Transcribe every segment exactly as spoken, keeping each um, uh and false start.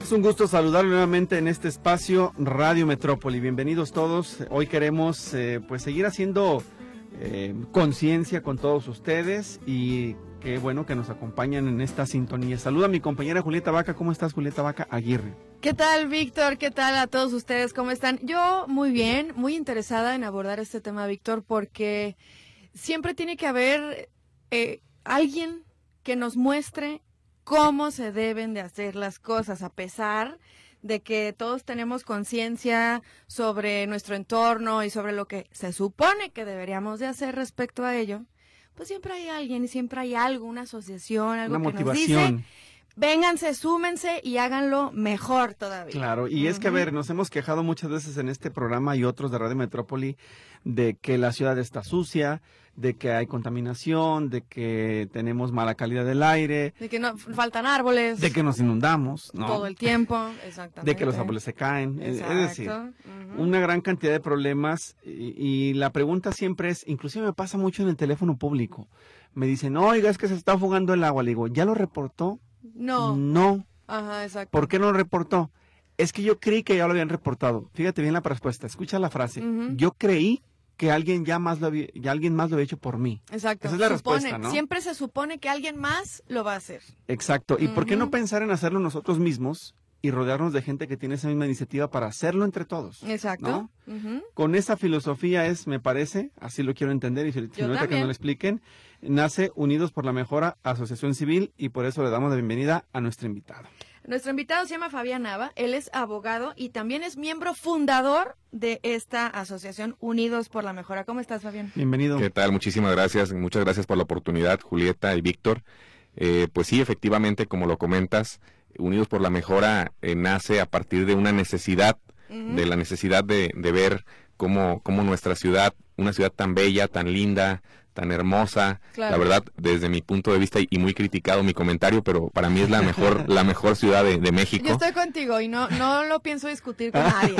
Es un gusto saludarlo nuevamente en este espacio Radio Metrópoli. Bienvenidos todos. Hoy queremos eh, pues seguir haciendo eh, conciencia con todos ustedes y qué bueno que nos acompañan en esta sintonía. Saluda a mi compañera Julieta Vaca. ¿Cómo estás, Julieta Vaca Aguirre? ¿Qué tal, Víctor? ¿Qué tal a todos ustedes? ¿Cómo están? Yo muy bien, muy interesada en abordar este tema, Víctor, porque siempre tiene que haber eh, alguien que nos muestre cómo se deben de hacer las cosas, a pesar de que todos tenemos conciencia sobre nuestro entorno y sobre lo que se supone que deberíamos de hacer respecto a ello. Pues siempre hay alguien y siempre hay algo, una asociación, algo una que motivación. Nos dice, vénganse, súmense y háganlo mejor todavía. Claro, y uh-huh. es que, a ver, nos hemos quejado muchas veces en este programa y otros de Radio Metrópoli de que la ciudad está sucia, de que hay contaminación, de que tenemos mala calidad del aire. De que no faltan árboles. De que nos inundamos, ¿no? Todo el tiempo, exactamente. De que los árboles se caen. Exacto. Es decir, uh-huh. una gran cantidad de problemas y, y la pregunta siempre es, inclusive me pasa mucho en el teléfono público, me dicen, oiga, es que se está fugando el agua. Le digo, ¿ya lo reportó? No. No. Ajá, exacto. ¿Por qué no lo reportó? Es que yo creí que ya lo habían reportado. Fíjate bien la respuesta, escucha la frase. Uh-huh. Yo creí que alguien ya más lo había, ya alguien más lo había hecho por mí. Exacto. Esa es la supone, respuesta, ¿no? Siempre se supone que alguien más lo va a hacer. Exacto. ¿Y uh-huh. por qué no pensar en hacerlo nosotros mismos y rodearnos de gente que tiene esa misma iniciativa para hacerlo entre todos? Exacto. ¿No? Uh-huh. Con esa filosofía es, me parece, así lo quiero entender y si ahorita que no lo expliquen, nace Unidos por la Mejora Asociación Civil y por eso le damos la bienvenida a nuestro invitado. Nuestro invitado se llama Fabián Nava, él es abogado y también es miembro fundador de esta asociación Unidos por la Mejora. ¿Cómo estás, Fabián? Bienvenido. ¿Qué tal? Muchísimas gracias, muchas gracias por la oportunidad, Julieta y Víctor. Eh, pues sí, efectivamente, como lo comentas, Unidos por la Mejora eh, nace a partir de una necesidad, uh-huh. de la necesidad de, de ver cómo, cómo nuestra ciudad, una ciudad tan bella, tan linda, tan hermosa, claro. La verdad, desde mi punto de vista, y muy criticado mi comentario, pero para mí es la mejor la mejor ciudad de, de México. Yo estoy contigo y no no lo pienso discutir con nadie.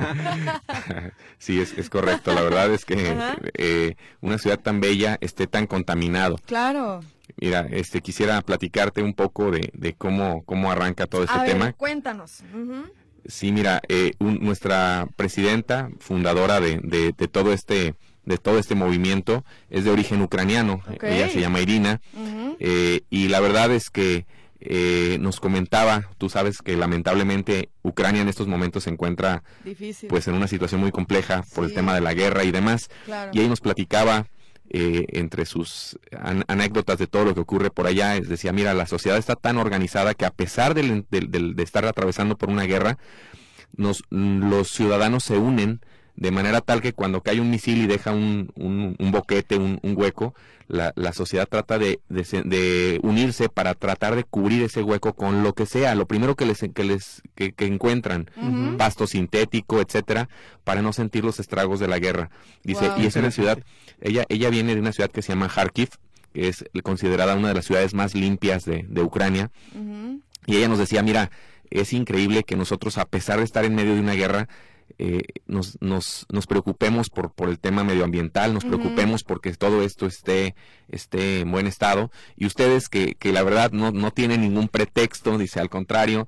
Sí, es, es correcto, la verdad es que eh, una ciudad tan bella esté tan contaminado. Claro. Mira, este quisiera platicarte un poco de, de cómo, cómo arranca todo este A tema. Ver, cuéntanos. Uh-huh. Sí, mira, eh, un, nuestra presidenta, fundadora de, de, de todo este de todo este movimiento, es de origen ucraniano. Okay. Ella se llama Irina, uh-huh. eh, y la verdad es que eh, nos comentaba, tú sabes que lamentablemente Ucrania en estos momentos se encuentra difícil, pues en una situación muy compleja por sí. el tema de la guerra y demás, claro. y ahí nos platicaba eh, entre sus an- anécdotas de todo lo que ocurre por allá, es decía, mira, la sociedad está tan organizada que a pesar de, de, de, de estar atravesando por una guerra, nos, los ciudadanos se unen de manera tal que cuando cae un misil y deja un, un, un boquete, un, un hueco, la, la sociedad trata de, de, de unirse para tratar de cubrir ese hueco con lo que sea, lo primero que les que les que, que encuentran, uh-huh. pasto sintético, etcétera, para no sentir los estragos de la guerra. Dice, wow. Y es una ciudad, ella ella viene de una ciudad que se llama Kharkiv, que es considerada una de las ciudades más limpias de, de Ucrania, uh-huh. y ella nos decía, mira, es increíble que nosotros, a pesar de estar en medio de una guerra, Eh, nos, nos, nos preocupemos por, por el tema medioambiental, nos uh-huh. preocupemos porque todo esto esté, esté en buen estado, y ustedes que, que la verdad no, no tienen ningún pretexto, dice, al contrario,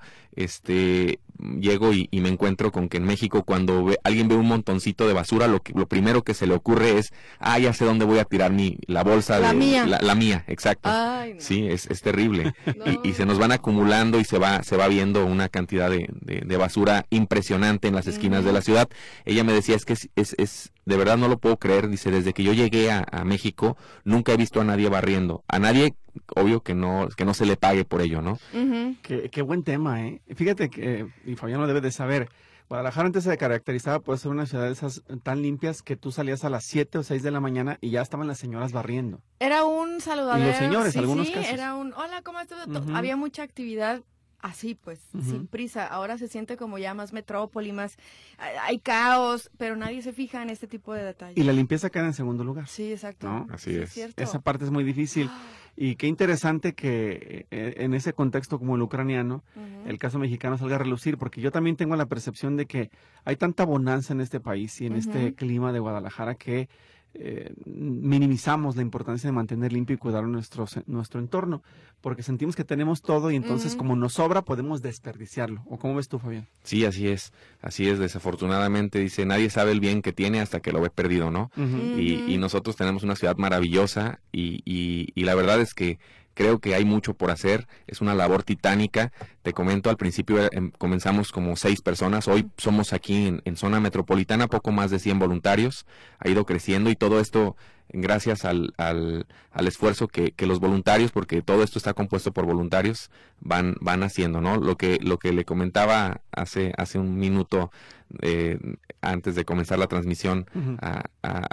este llego y, y me encuentro con que en México cuando ve, alguien ve un montoncito de basura, lo, que, lo primero que se le ocurre es, ah, ya sé dónde voy a tirar mi, la bolsa la de... Mía. La, la mía, exacto. Ay, no. Sí, es, es terrible. No. Y, y se nos van acumulando y se va, se va viendo una cantidad de, de, de basura impresionante en las esquinas uh-huh. de la ciudad. Ella me decía, es que es, es, es, de verdad no lo puedo creer, dice, desde que yo llegué a, a México, nunca he visto a nadie barriendo, a nadie, obvio que no, que no se le pague por ello, ¿no? Uh-huh. Qué, qué buen tema, ¿eh? Fíjate que, y Fabián lo debe de saber, Guadalajara antes se caracterizaba por ser una ciudad de esas tan limpias que tú salías a las siete o seis de la mañana y ya estaban las señoras barriendo. Era un saludadero. Y los señores, sí, algunos sí, casos. Era un, hola, ¿cómo estás? Uh-huh. Había mucha actividad así, pues, uh-huh. sin prisa. Ahora se siente como ya más metrópoli, más, hay caos, pero nadie se fija en este tipo de detalles. Y la limpieza queda en segundo lugar. Sí, exacto. ¿No? Así sí, es. Cierto. Esa parte es muy difícil. Y qué interesante que eh, en ese contexto como el ucraniano, uh-huh. el caso mexicano salga a relucir, porque yo también tengo la percepción de que hay tanta bonanza en este país y en uh-huh. este clima de Guadalajara que eh, minimizamos la importancia de mantener limpio y cuidar nuestro, nuestro entorno, porque sentimos que tenemos todo y entonces uh-huh. como nos sobra podemos desperdiciarlo. ¿O cómo ves tú, Fabián? Sí, así es, así es, desafortunadamente, dice, nadie sabe el bien que tiene hasta que lo ve perdido, ¿no? Uh-huh. Y, y nosotros tenemos una ciudad maravillosa y, y, y la verdad es que creo que hay mucho por hacer, es una labor titánica. Te comento, al principio eh, comenzamos como seis personas, hoy somos aquí en, en zona metropolitana, poco más de cien voluntarios, ha ido creciendo y todo esto gracias al, al, al esfuerzo que, que los voluntarios, porque todo esto está compuesto por voluntarios, van van haciendo, ¿no? Lo que lo que le comentaba hace hace un minuto eh, antes de comenzar la transmisión uh-huh. a,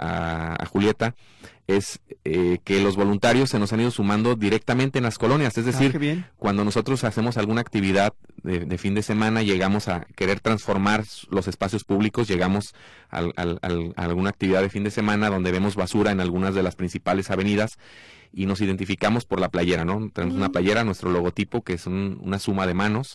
a, a Julieta, es eh, que los voluntarios se nos han ido sumando directamente en las colonias, es decir, ah, cuando nosotros hacemos alguna actividad de, de fin de semana, llegamos a querer transformar los espacios públicos, llegamos al, al, al, a alguna actividad de fin de semana donde vemos basura en algunas de las principales avenidas y nos identificamos por la playera, ¿no? Tenemos uh-huh. una playera, nuestro logotipo, que es un, una suma de manos.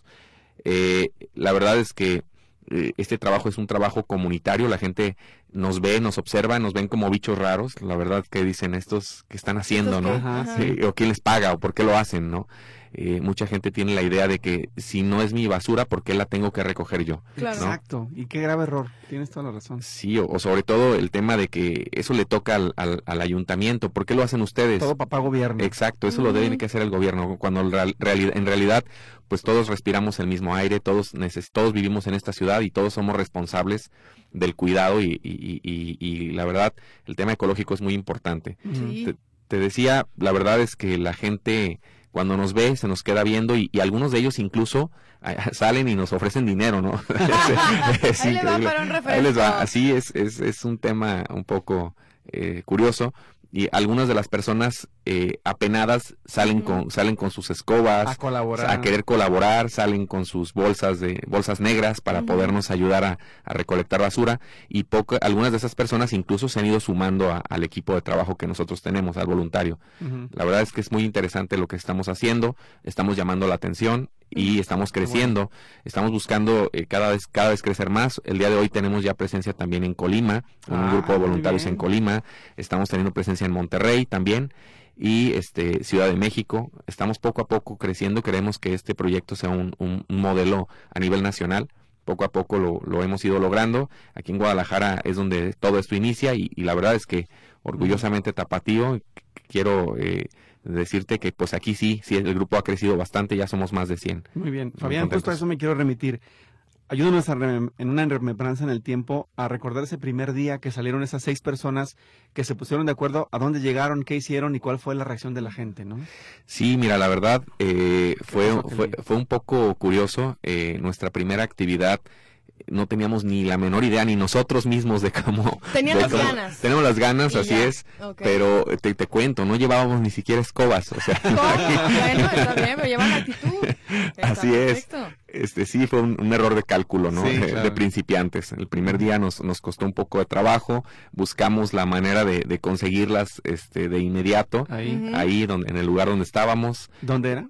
Eh, la verdad es que eh, este trabajo es un trabajo comunitario, la gente nos ve, nos observa, nos ven como bichos raros, la verdad que dicen estos que están haciendo, ¿no? Ajá, sí. Eh, o quién les paga o por qué lo hacen, ¿no? Eh, mucha gente tiene la idea de que si no es mi basura, ¿por qué la tengo que recoger yo? Claro. ¿No? Exacto, y qué grave error, tienes toda la razón. Sí, o, o sobre todo el tema de que eso le toca al, al, al ayuntamiento, ¿por qué lo hacen ustedes? Todo papá gobierno. Exacto, eso uh-huh. lo debe que hacer el gobierno, cuando en, real, reali- en realidad pues todos respiramos el mismo aire, todos, neces- todos vivimos en esta ciudad y todos somos responsables del cuidado y, y, y, y la verdad el tema ecológico es muy importante. Sí. Te, te decía, la verdad es que la gente cuando nos ve se nos queda viendo y, y algunos de ellos incluso a, salen y nos ofrecen dinero, ¿no? es, es Ahí le va para un refresco. Ahí les va. Así es, es, es un tema un poco eh, curioso. Y algunas de las personas eh, apenadas salen uh-huh. con salen con sus escobas a colaborar, a querer colaborar, salen con sus bolsas de bolsas negras para uh-huh. podernos ayudar a, a recolectar basura y poco, algunas de esas personas incluso se han ido sumando a, al equipo de trabajo que nosotros tenemos, al voluntario. Uh-huh. La verdad es que es muy interesante lo que estamos haciendo, estamos llamando la atención y estamos creciendo, estamos buscando eh, cada vez cada vez crecer más. El día de hoy tenemos ya presencia también en Colima, un ah, grupo de voluntarios en Colima, estamos teniendo presencia en Monterrey también y este Ciudad de México. Estamos poco a poco creciendo, queremos que este proyecto sea un, un, un modelo a nivel nacional. Poco a poco lo, lo hemos ido logrando. Aquí en Guadalajara es donde todo esto inicia y, y la verdad es que orgullosamente tapatío, quiero eh, decirte que pues aquí sí, sí el grupo ha crecido bastante, ya somos más de cien. Muy bien, Fabián, justo a eso me quiero remitir. Ayúdanos a rem- en una remembranza en el tiempo a recordar ese primer día que salieron esas seis personas que se pusieron de acuerdo a dónde llegaron, qué hicieron y cuál fue la reacción de la gente, ¿no? Sí, mira, la verdad eh, fue, fue, fue un poco curioso. Eh, nuestra primera actividad no teníamos ni la menor idea, ni nosotros mismos de cómo... Tenían las cómo, ganas. Tenemos las ganas, así ya. es, okay. Pero te, te cuento, no llevábamos ni siquiera escobas, o sea... ¿Cómo? Bueno, está bien, pero llevan actitud. Está así perfecto. es. Este sí fue un, un error de cálculo, ¿no? Sí, de, claro. de principiantes. El primer día nos, nos costó un poco de trabajo, buscamos la manera de, de conseguirlas este, de inmediato, ahí, uh-huh. ahí donde, en el lugar donde estábamos. ¿Dónde era?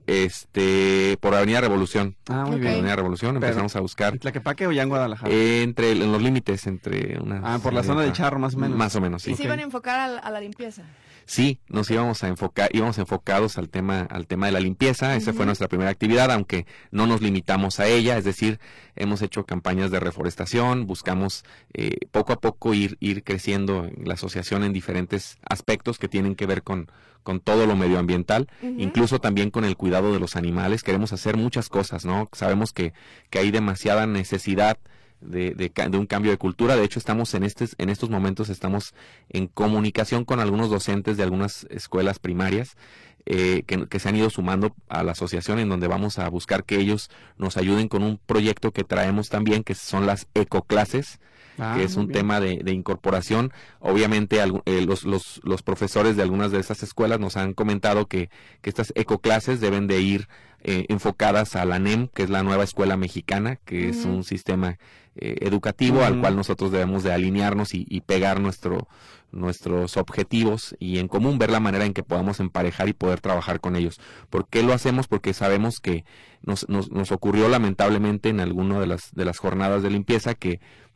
Este, por Avenida Revolución. Ah, muy okay. bien. Avenida Revolución, Pero, empezamos a buscar. ¿En Tlaquepaque o ya en Guadalajara? Eh, entre, en los límites, entre una... Ah, por la zona del Charro, más o menos. Más o menos, sí. ¿Y se iban a enfocar a la, a la limpieza? Sí, nos íbamos a enfocar, íbamos enfocados al tema, al tema de la limpieza. Esa uh-huh. fue nuestra primera actividad, aunque no nos limitamos a ella, es decir, hemos hecho campañas de reforestación, buscamos eh, poco a poco ir, ir creciendo en la asociación en diferentes aspectos que tienen que ver con, con todo lo medioambiental, uh-huh. incluso también con el cuidado de los animales. Queremos hacer muchas cosas, ¿no? Sabemos que, que hay demasiada necesidad De, de, de un cambio de cultura. De hecho, estamos en estos, en estos momentos estamos en comunicación con algunos docentes de algunas escuelas primarias eh, que, que se han ido sumando a la asociación, en donde vamos a buscar que ellos nos ayuden con un proyecto que traemos también, que son las ecoclases, ah, que es un bien. tema de, de incorporación. Obviamente eh, los, los, los profesores de algunas de esas escuelas nos han comentado que, que estas ecoclases deben de ir eh, enfocadas a la N E M, que es la nueva escuela mexicana, que uh-huh. es un sistema eh, educativo uh-huh. al cual nosotros debemos de alinearnos y, y pegar nuestro nuestros objetivos y en común ver la manera en que podamos emparejar y poder trabajar con ellos. ¿Por qué lo hacemos? Porque sabemos que nos, nos, nos ocurrió lamentablemente en alguna de las, de las jornadas de limpieza que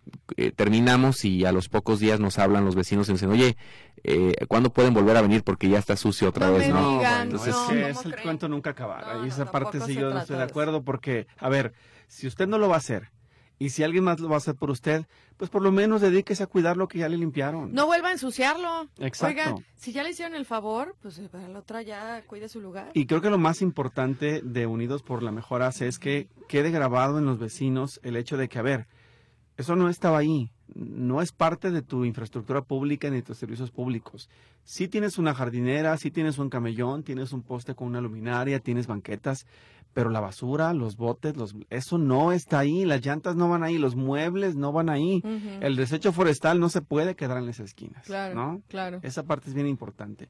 eh, terminamos y a los pocos días nos hablan los vecinos y dicen, oye, eh, ¿cuándo pueden volver a venir? Porque ya está sucio otra No vez, me ¿no? digan, Entonces, no, sí, ¿cómo es el creen? cuento nunca acabará. No, y esa no, parte tampoco sí se yo no trata estoy de de eso. acuerdo porque, a ver, si usted no lo va a hacer y si alguien más lo va a hacer por usted, pues por lo menos dedíquese a cuidar lo que ya le limpiaron. No vuelva a ensuciarlo. Exacto. Oiga, si ya le hicieron el favor, pues eh, para la otra ya cuide su lugar. Y creo que lo más importante de Unidos por la Mejor Hace es que quede grabado en los vecinos el hecho de que, a ver, eso no estaba ahí, no es parte de tu infraestructura pública ni de tus servicios públicos. Sí tienes una jardinera, sí tienes un camellón, tienes un poste con una luminaria, tienes banquetas, pero la basura, los botes, los, eso no está ahí, las llantas no van ahí, los muebles no van ahí. Ujú. El desecho forestal no se puede quedar en las esquinas, Claro, ¿no? claro. Esa parte es bien importante.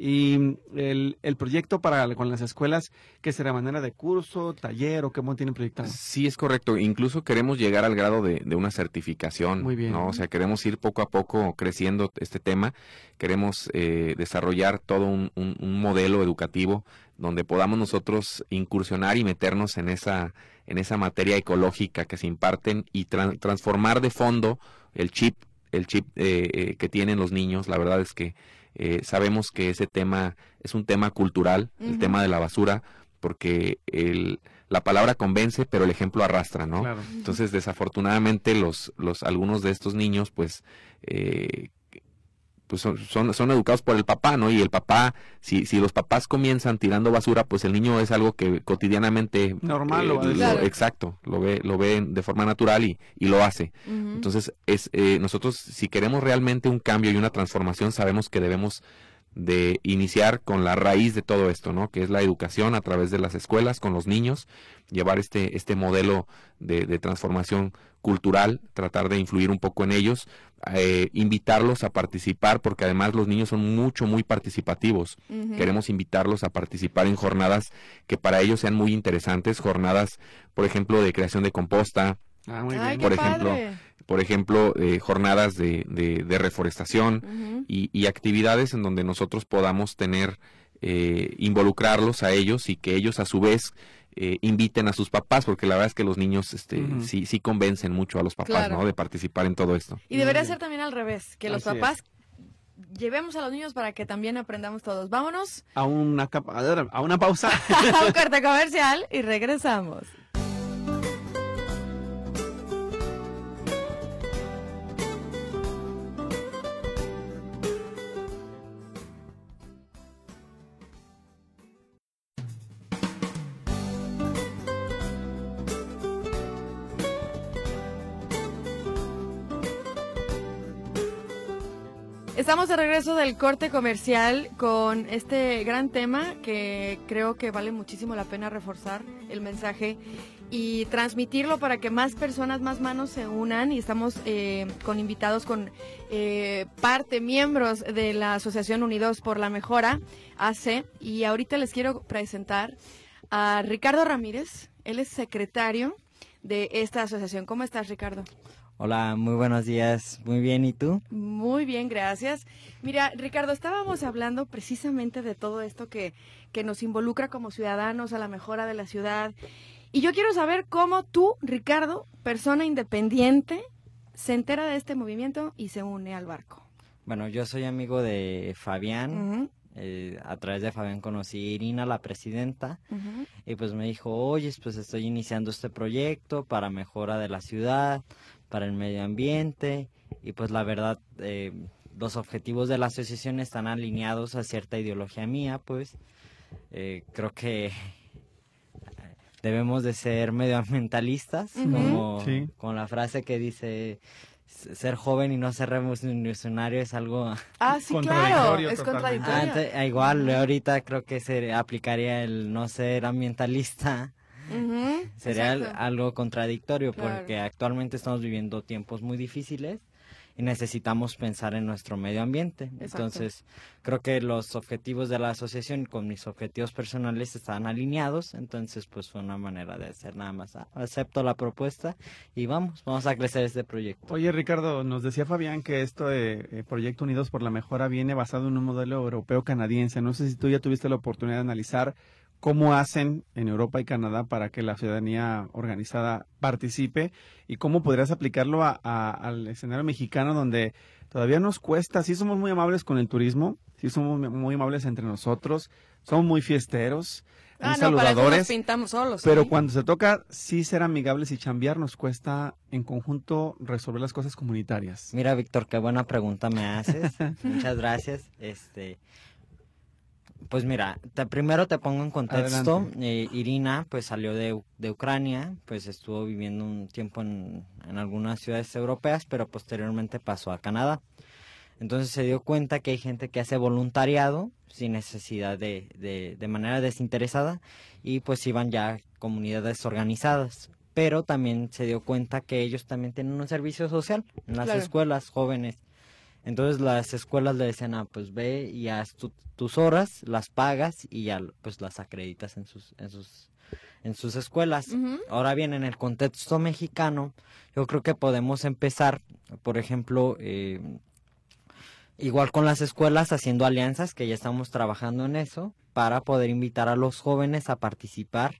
Y el, el proyecto para con las escuelas, ¿qué será manera de curso, taller o cómo tienen proyectado? Sí, es correcto. Incluso queremos llegar al grado de, de una certificación. Muy bien. ¿no? O sea, queremos ir poco a poco creciendo este tema. Queremos eh, desarrollar todo un, un, un modelo educativo donde podamos nosotros incursionar y meternos en esa, en esa materia ecológica que se imparten y tra- transformar de fondo el chip, el chip eh, eh, que tienen los niños. La verdad es que eh, sabemos que ese tema es un tema cultural, el Ujú. tema de la basura, porque el, la palabra convence, pero el ejemplo arrastra, ¿no? Claro. Entonces, desafortunadamente, los, los algunos de estos niños, pues, eh, pues son, son, son educados por el papá, ¿no? Y el papá, si, si los papás comienzan tirando basura, pues el niño es algo que cotidianamente Normal, lo va a decir. Claro. exacto, lo ve, lo ve de forma natural y, y lo hace. Ujú. Entonces, es eh, nosotros, si queremos realmente un cambio y una transformación, sabemos que debemos de iniciar con la raíz de todo esto, ¿no? Que es la educación a través de las escuelas, con los niños, llevar este, este modelo de, de transformación cultural, tratar de influir un poco en ellos, eh, invitarlos a participar, porque además los niños son mucho, muy participativos. Ujú. Queremos invitarlos a participar en jornadas que para ellos sean muy interesantes, jornadas, por ejemplo, de creación de composta, Ah, muy Ay, bien. qué por ejemplo, padre. por ejemplo, eh, jornadas de, de, de reforestación, Ujú. y, y actividades en donde nosotros podamos tener, eh, involucrarlos a ellos y que ellos a su vez eh, inviten a sus papás, porque la verdad es que los niños este, Ujú. sí, sí convencen mucho a los papás, Claro. ¿no? De participar en todo esto. Y debería Muy bien. ser también al revés, que los Así papás llevemos a los niños para que también aprendamos todos. Vámonos A una, capa- a una pausa. a un corte comercial y regresamos. Estamos de regreso del corte comercial con este gran tema que creo que vale muchísimo la pena reforzar el mensaje y transmitirlo para que más personas, más manos se unan, y estamos eh, con invitados, con eh, parte, miembros de la Asociación Unidos por la Mejora, A C, y ahorita les quiero presentar a Ricardo Ramírez. Él es secretario de esta asociación. ¿Cómo estás, Ricardo? Hola, muy buenos días. Muy bien, ¿y tú? Muy bien, gracias. Mira, Ricardo, estábamos hablando precisamente de todo esto que, que nos involucra como ciudadanos a la mejora de la ciudad. Y yo quiero saber cómo tú, Ricardo, persona independiente, se entera de este movimiento y se une al barco. Bueno, yo soy amigo de Fabián. Ujú, Eh, a través de Fabián conocí a Irina, la presidenta, ujú. y pues me dijo, oye, pues estoy iniciando este proyecto para mejora de la ciudad, para el medio ambiente, y pues la verdad, eh, los objetivos de la asociación están alineados a cierta ideología mía, pues eh, creo que debemos de ser medioambientalistas, Ujú. como Sí. con la frase que dice, ser joven y no ser revolucionario es algo... Ah, sí, claro, Contradictorio es totalmente. Ah, contradictorio. ente- igual ahorita creo que se aplicaría el no ser ambientalista, Ujú, sería al- exacto. algo contradictorio, Claro. porque actualmente estamos viviendo tiempos muy difíciles y necesitamos pensar en nuestro medio ambiente. Exacto. Entonces creo que los objetivos de la asociación con mis objetivos personales están alineados, entonces pues fue una manera de hacer nada más. Ah, acepto la propuesta y vamos, vamos a crecer este proyecto. Oye, Ricardo, nos decía Fabián que esto de eh, Proyecto Unidos por la Mejora viene basado en un modelo europeo canadiense. No sé si tú ya tuviste la oportunidad de analizar cómo hacen en Europa y Canadá para que la ciudadanía organizada participe y cómo podrías aplicarlo a, a, al escenario mexicano donde todavía nos cuesta. Sí somos muy amables con el turismo, sí somos muy amables entre nosotros, somos muy fiesteros, muy Ah, no, para eso saludadores, nos pintamos solos. pero ¿sí? cuando se toca sí ser amigables y chambear nos cuesta en conjunto resolver las cosas comunitarias. Mira, Víctor, qué buena pregunta me haces. Muchas gracias. Este, pues mira, te, primero te pongo en contexto. Eh, Irina, pues salió de, de Ucrania, pues estuvo viviendo un tiempo en, en algunas ciudades europeas, pero posteriormente pasó a Canadá. Entonces se dio cuenta que hay gente que hace voluntariado sin necesidad de, de, de manera desinteresada y pues iban ya comunidades organizadas. Pero también se dio cuenta que ellos también tienen un servicio social en las Claro. escuelas jóvenes. Entonces las escuelas le decían, ah, pues ve y haz tu- tus horas, las pagas y ya pues las acreditas en sus, en sus, en sus escuelas. Ujú. Ahora bien, en el contexto mexicano, yo creo que podemos empezar, por ejemplo, eh, igual con las escuelas haciendo alianzas, que ya estamos trabajando en eso, para poder invitar a los jóvenes a participar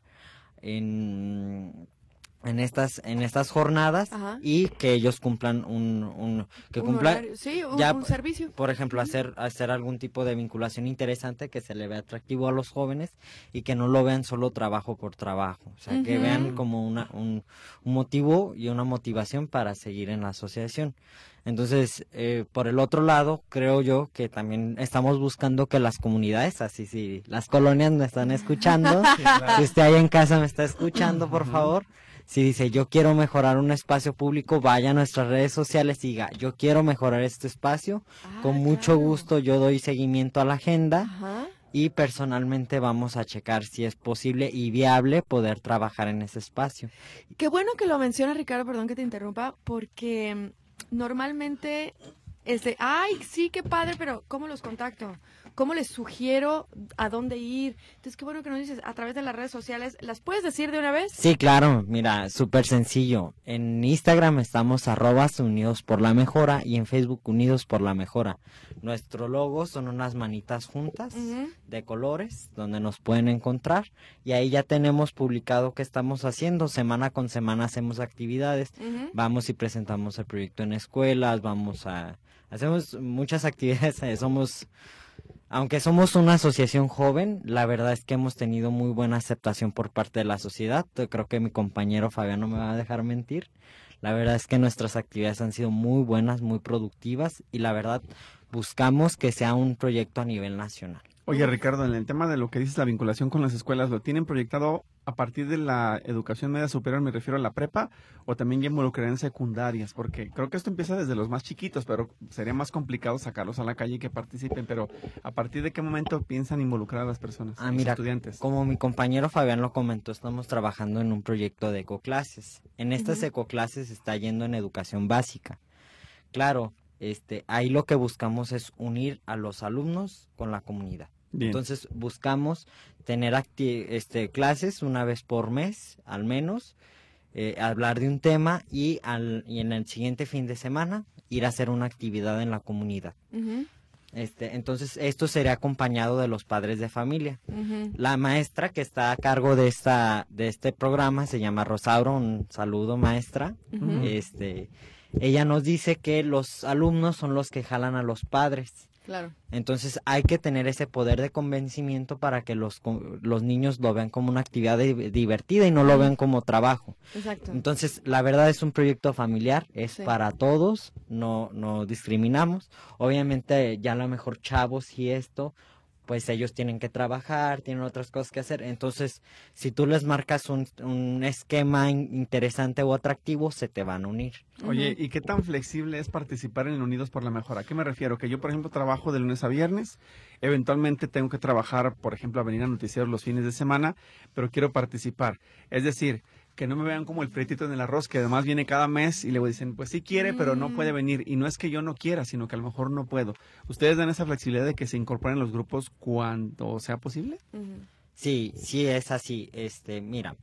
en, en estas en estas jornadas Ajá. y que ellos cumplan un, un que Un cumplan horario, sí, un, ya, un servicio. por ejemplo, hacer hacer algún tipo de vinculación interesante que se le vea atractivo a los jóvenes y que no lo vean solo trabajo por trabajo, o sea, que Ujú. vean como una, un, un motivo y una motivación para seguir en la asociación. Entonces, eh, por el otro lado, creo yo que también estamos buscando que las comunidades, así sí, las colonias me están escuchando, si usted ahí en casa me está escuchando, por favor, si dice yo quiero mejorar un espacio público, vaya a nuestras redes sociales y diga yo quiero mejorar este espacio, Ah, con mucho claro. gusto yo doy seguimiento a la agenda Ajá. y personalmente vamos a checar si es posible y viable poder trabajar en ese espacio. Qué bueno que lo menciona Ricardo, perdón que te interrumpa, porque mm, normalmente es de, ay, sí, qué padre, pero ¿cómo los contacto? ¿Cómo les sugiero a dónde ir? Entonces, qué bueno que nos dices, a través de las redes sociales, ¿las puedes decir de una vez? Sí, claro, mira, súper sencillo. En Instagram estamos arrobas Unidos por la Mejora y en Facebook Unidos por la Mejora. Nuestro logo son unas manitas juntas Ujú. de colores donde nos pueden encontrar y ahí ya tenemos publicado qué estamos haciendo. Semana con semana hacemos actividades. Ujú. Vamos y presentamos el proyecto en escuelas, vamos a... Hacemos muchas actividades, eh, somos... Aunque somos una asociación joven, la verdad es que hemos tenido muy buena aceptación por parte de la sociedad. Yo creo que mi compañero Fabián no me va a dejar mentir. La verdad es que nuestras actividades han sido muy buenas, muy productivas y la verdad buscamos que sea un proyecto a nivel nacional. Oye, Ricardo, en el tema de lo que dices, la vinculación con las escuelas, ¿lo tienen proyectado a partir de la educación media superior, me refiero a la prepa, o también ya involucrarán secundarias? Porque creo que esto empieza desde los más chiquitos, pero sería más complicado sacarlos a la calle y que participen, pero ¿a partir de qué momento piensan involucrar a las personas, Ah, los mira, estudiantes? como mi compañero Fabián lo comentó, estamos trabajando en un proyecto de ecoclases. En estas Ujú. ecoclases está yendo en educación básica. Claro, este, ahí lo que buscamos es unir a los alumnos con la comunidad. Bien. Entonces buscamos tener acti- este, clases una vez por mes, al menos, eh, hablar de un tema y, al, y en el siguiente fin de semana ir a hacer una actividad en la comunidad. Ujú. Este, entonces esto sería acompañado de los padres de familia. Ujú. La maestra que está a cargo de esta de este programa se llama Rosauro, un saludo maestra. Ujú. Este, ella nos dice que los alumnos son los que jalan a los padres. Claro. Entonces hay que tener ese poder de convencimiento para que los co- los niños lo vean como una actividad di- divertida y no lo vean como trabajo. Exacto. Entonces, la verdad es un proyecto familiar, es Sí. para todos, no, no discriminamos. Obviamente, ya a lo mejor chavos y esto, pues ellos tienen que trabajar, tienen otras cosas que hacer. Entonces, si tú les marcas un, un esquema in- interesante o atractivo, se te van a unir. Oye, Ujú. ¿y qué tan flexible es participar en el Unidos por la Mejora? ¿A qué me refiero? Que yo, por ejemplo, trabajo de lunes a viernes, eventualmente tengo que trabajar, por ejemplo, a venir a noticieros los fines de semana, pero quiero participar. Es decir, que no me vean como el prietito en el arroz, que además viene cada mes y le dicen, pues sí quiere, pero no Mm. puede venir. Y no es que yo no quiera, sino que a lo mejor no puedo. ¿Ustedes dan esa flexibilidad de que se incorporen los grupos cuando sea posible? Ujú. Sí, sí es así. Este, mira,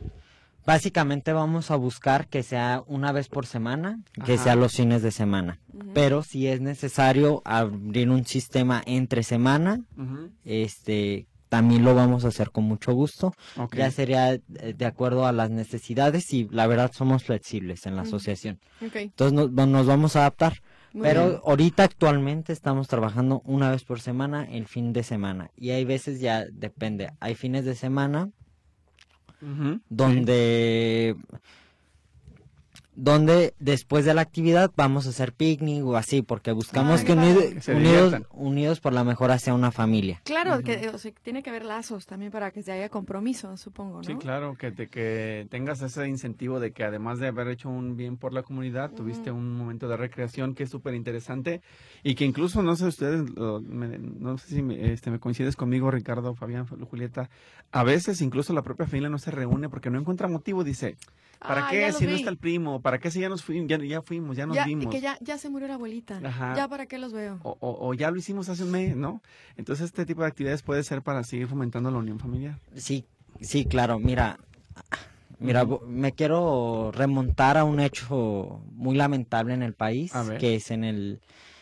básicamente vamos a buscar que sea una vez por semana, que Ajá. sea los fines de semana. Ujú. Pero si es necesario abrir un sistema entre semana, Ujú. este, también lo vamos a hacer con mucho gusto. Okay. Ya sería de acuerdo a las necesidades y la verdad somos flexibles en la asociación. Okay. Entonces nos, nos vamos a adaptar. Muy Pero bien. ahorita actualmente estamos trabajando una vez por semana el fin de semana. Y hay veces ya depende. Hay fines de semana Uh-huh. donde... Sí. donde después de la actividad vamos a hacer picnic o así, porque buscamos Ay, que, claro. unido- Que se unidos, diviertan. unidos por la mejora sea una familia. Claro, Ujú. que o sea, tiene que haber lazos también para que se haya compromiso, supongo, ¿no? Sí, claro, que, te, que tengas ese incentivo de que además de haber hecho un bien por la comunidad, Ujú. tuviste un momento de recreación que es súper interesante y que incluso, no sé ustedes, lo- me- no sé si me, este, me coincides conmigo, Ricardo, Fabián, Julieta, a veces incluso la propia familia no se reúne porque no encuentra motivo, dice, ¿para Ah, qué ya los si no vi. está el primo? ¿Para qué si ya nos fuimos, ya, ya fuimos, ya nos Ya, vimos? que ya, ya se murió la abuelita. Ajá. Ya para qué los veo. O, o- o ya lo hicimos hace un mes, ¿no? Entonces este tipo de actividades puede ser para seguir fomentando la unión familiar. Sí, sí, claro, mira, mira, Ujú. bo- me quiero remontar a un hecho muy lamentable en el país, A ver. que es en el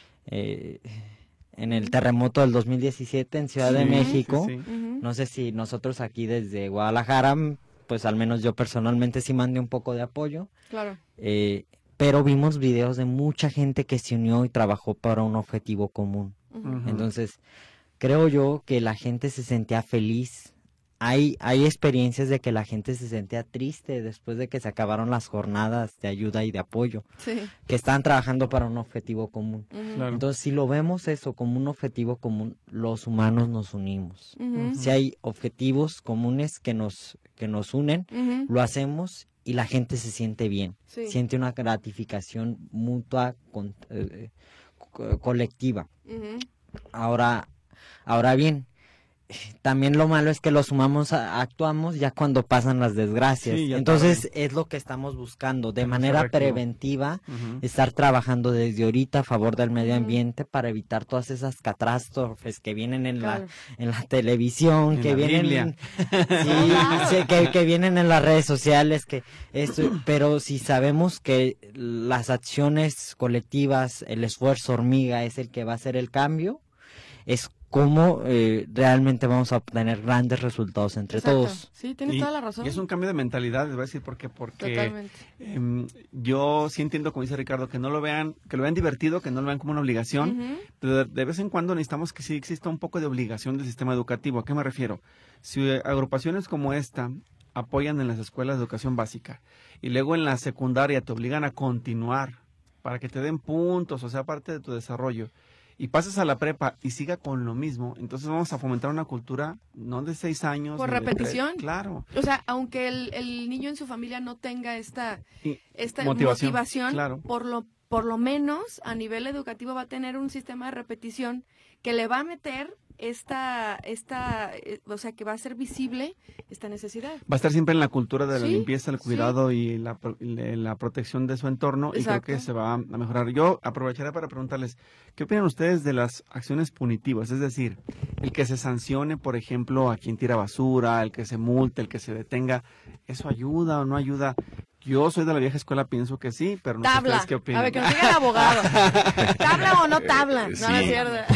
eh, en el terremoto del dos mil diecisiete en Ciudad de Sí, México. sí, sí. Ujú. No sé si nosotros aquí desde Guadalajara, pues al menos yo personalmente sí mandé un poco de apoyo, Claro. eh, pero vimos videos de mucha gente que se unió y trabajó para un objetivo común. Ujú. Ujú. Entonces, creo yo que la gente se sentía feliz. Hay, hay experiencias de que la gente se sentía triste después de que se acabaron las jornadas de ayuda y de apoyo, Sí. que estaban trabajando para un objetivo común. Ujú. Claro. Entonces, si lo vemos eso como un objetivo común, los humanos nos unimos. Ujú. Si hay objetivos comunes que nos, que nos unen, Ujú. lo hacemos y la gente se siente bien, Sí. siente una gratificación mutua con- eh, co- colectiva. Ujú. Ahora, ahora bien, también lo malo es que los humanos a- actuamos ya cuando pasan las desgracias. Sí, ya Entonces es lo que estamos buscando, de Ser manera reactivo. preventiva, Ujú. estar trabajando desde ahorita a favor del medio Ujú. ambiente para evitar todas esas catástrofes que vienen en Claro. la en la televisión, En que la vienen Biblia. sí, sí, que, que vienen en las redes sociales, que esto, pero si sabemos que las acciones colectivas, el esfuerzo hormiga es el que va a hacer el cambio, es como eh, realmente vamos a obtener grandes resultados entre Exacto. todos. Sí, tienes Y- toda la razón. Y es un cambio de mentalidad, les voy a decir por qué, porque Totalmente. em, yo sí entiendo, como dice Ricardo, que no lo vean, que lo vean divertido, que no lo vean como una obligación, Ujú. pero de, de vez en cuando necesitamos que sí exista un poco de obligación del sistema educativo. ¿A qué me refiero? Si eh, agrupaciones como esta apoyan en las escuelas de educación básica y luego en la secundaria te obligan a continuar para que te den puntos, o sea, parte de tu desarrollo, y pasas a la prepa y siga con lo mismo, entonces vamos a fomentar una cultura no de seis años. Por ni de tres- repetición. Claro. O sea, aunque el, el niño en su familia no tenga esta, Y- esta Motivación, motivación, claro. por lo por lo menos a nivel educativo va a tener un sistema de repetición que le va a meter esta esta eh, o sea, que va a ser visible esta necesidad. Va a estar siempre en la cultura de la Sí, limpieza, el sí. cuidado y la, pro- y la la protección de su entorno, y creo Exacto. que se va a mejorar. Yo aprovecharé para preguntarles, ¿qué opinan ustedes de las acciones punitivas? Es decir, el que se sancione, por ejemplo, a quien tira basura, el que se multe, el que se detenga, ¿eso ayuda o no ayuda? Yo soy de la vieja escuela, pienso que sí, pero no sé Tabla. ustedes qué opinan. A ver, que nos diga el abogado. ¿Tabla o no tabla? Eh, No, no es sí. cierto.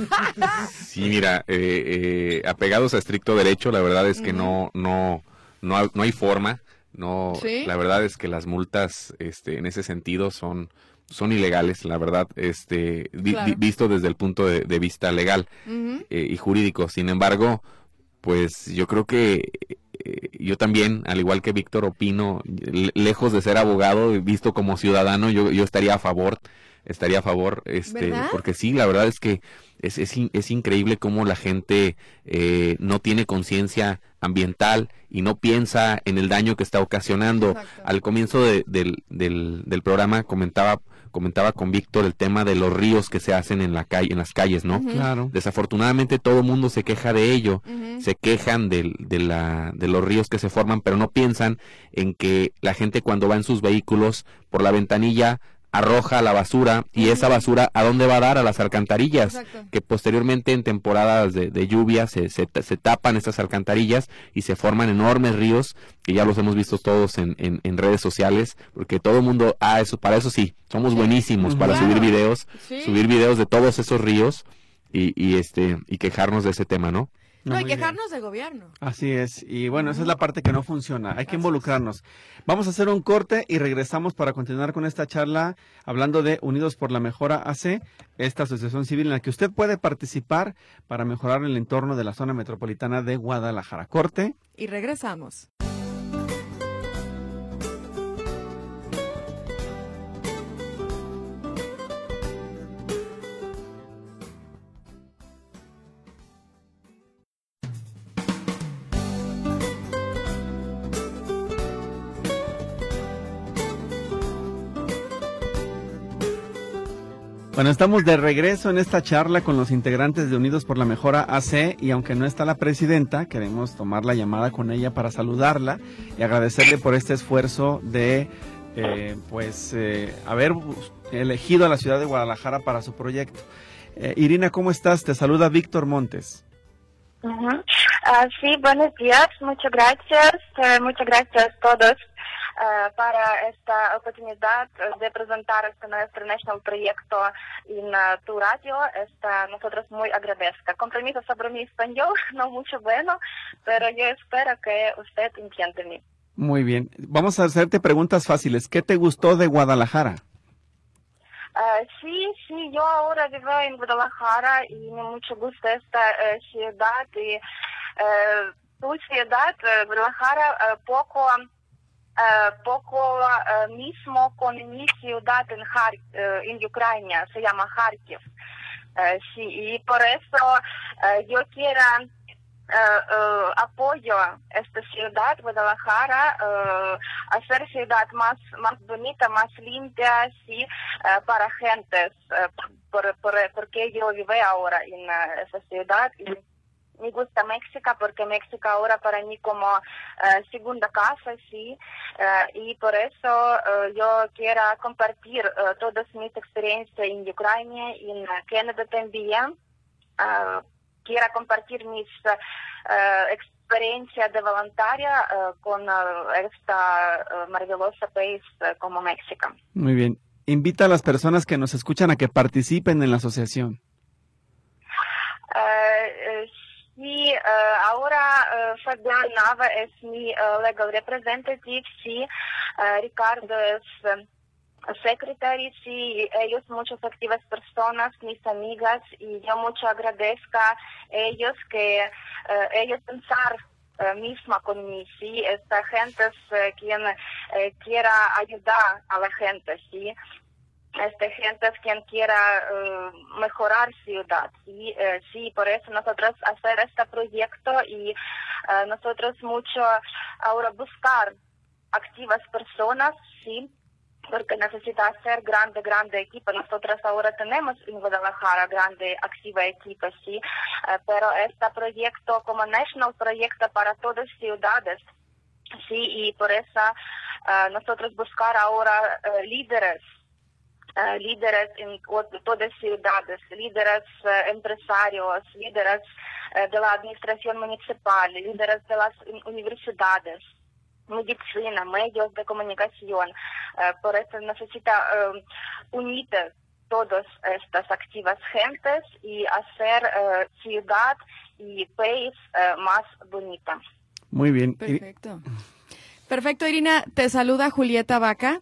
Sí, mira, eh, eh, apegados a estricto derecho, la verdad es que no, no, no, ha- no hay forma. No, ¿Sí? la verdad es que las multas, este, en ese sentido son, son ilegales, la verdad, este, vi- Claro. vi- visto desde el punto de, de vista legal Ujú. eh, y jurídico. Sin embargo, pues yo creo que eh, yo también, al igual que Víctor, opino, le- lejos de ser abogado, y visto como ciudadano, yo, yo estaría a favor, estaría a favor, este, ¿Verdad? porque sí, la verdad es que es, es, in- es increíble cómo la gente eh, no tiene conciencia ambiental y no piensa en el daño que está ocasionando. Exacto. Al comienzo de- del, del, del programa comentaba comentaba con Víctor el tema de los ríos que se hacen en la calle, en las calles, ¿no? Ujú. Claro. Desafortunadamente todo el mundo se queja de ello, Ujú. se quejan del- de, la, de los ríos que se forman, pero no piensan en que la gente cuando va en sus vehículos por la ventanilla arroja la basura, y Ujú. esa basura ¿a dónde va a dar? A las alcantarillas, Exacto. que posteriormente en temporadas de, de lluvia se, se, se tapan estas alcantarillas y se forman enormes ríos, que ya los hemos visto todos en, en, en redes sociales, porque todo el mundo, ah, eso, para eso sí, somos Sí. buenísimos para Claro. subir videos, Sí. subir videos de todos esos ríos y, y este y quejarnos de ese tema, ¿no? No, No, y muy bien. quejarnos del gobierno. Así es, y bueno, esa es la parte que no funciona, hay que involucrarnos. Vamos a hacer un corte y regresamos para continuar con esta charla hablando de Unidos por la Mejora A C, esta asociación civil en la que usted puede participar para mejorar el entorno de la zona metropolitana de Guadalajara. Corte. Y regresamos. Bueno, estamos de regreso en esta charla con los integrantes de Unidos por la Mejora A C y aunque no está la presidenta, queremos tomar la llamada con ella para saludarla y agradecerle por este esfuerzo de eh, pues eh, haber elegido a la ciudad de Guadalajara para su proyecto. Eh, Irina, ¿cómo estás? Te saluda Víctor Montes. Uh-huh. Uh, sí, buenos días, muchas gracias, uh, muchas gracias a todos uh, para esta oportunidad de presentar este nuestro nacional proyecto en uh, tu radio. Esta, nosotros muy agradezca. Compromiso sobre mi español, no mucho bueno, pero yo espero que usted entienda mí. Muy bien, vamos a hacerte preguntas fáciles. ¿Qué te gustó de Guadalajara? Uh, sí, sí, yo ahora vivo en Guadalajara y me mucho gusta esta uh, ciudad y uh, tu ciudad, uh, Guadalajara, uh, poco, uh, poco uh, mismo con mi ciudad en, Har uh, en Ucrania, se llama Kharkiv. Uh, sí, y por eso uh, yo quiero Uh, uh, apoyo a esta ciudad, Guadalajara, uh, hacer ciudad más, más bonita, más limpia, sí, uh, para gentes, uh, por, por, porque yo vivo ahora en uh, esa ciudad y me gusta México porque México ahora para mí como uh, segunda casa, sí, uh, y por eso uh, yo quiero compartir uh, todas mis experiencias en Ucrania y en Canadá también. Uh, Quiero compartir mis uh, experiencias de voluntaria uh, con uh, esta uh, maravillosa país uh, como México. Muy bien. Invita a las personas que nos escuchan a que participen en la asociación. Uh, uh, sí, uh, ahora uh, Fabián Nava es mi uh, legal representative, sí, uh, Ricardo es... Uh, secretarios y ellos muchas activas personas, mis amigas, y yo mucho agradezco a ellos que uh, ellos pensar uh, misma conmigo, sí, esta gente es uh, quien uh, quiera ayudar a la gente, sí, esta gente es quien quiera uh, mejorar ciudad, sí, uh, sí, por eso nosotros hacer este proyecto y uh, nosotros mucho ahora buscar activas personas, sí, porque necesita hacer grande, grande equipo. Nosotros ahora tenemos en Guadalajara grande, activa equipo, sí, uh, pero este proyecto como national proyecto para todas ciudades, sí, y por eso uh, nosotros buscar ahora uh, líderes, uh, líderes en todas ciudades, líderes uh, empresarios, líderes uh, de la administración municipal, líderes de las universidades, medicina, medios de comunicación. Uh, por eso necesita uh, unir todas estas activas gentes y hacer uh, ciudad y país uh, más bonita. Muy bien. Perfecto. Perfecto, Irina. Te saluda Julieta Vaca.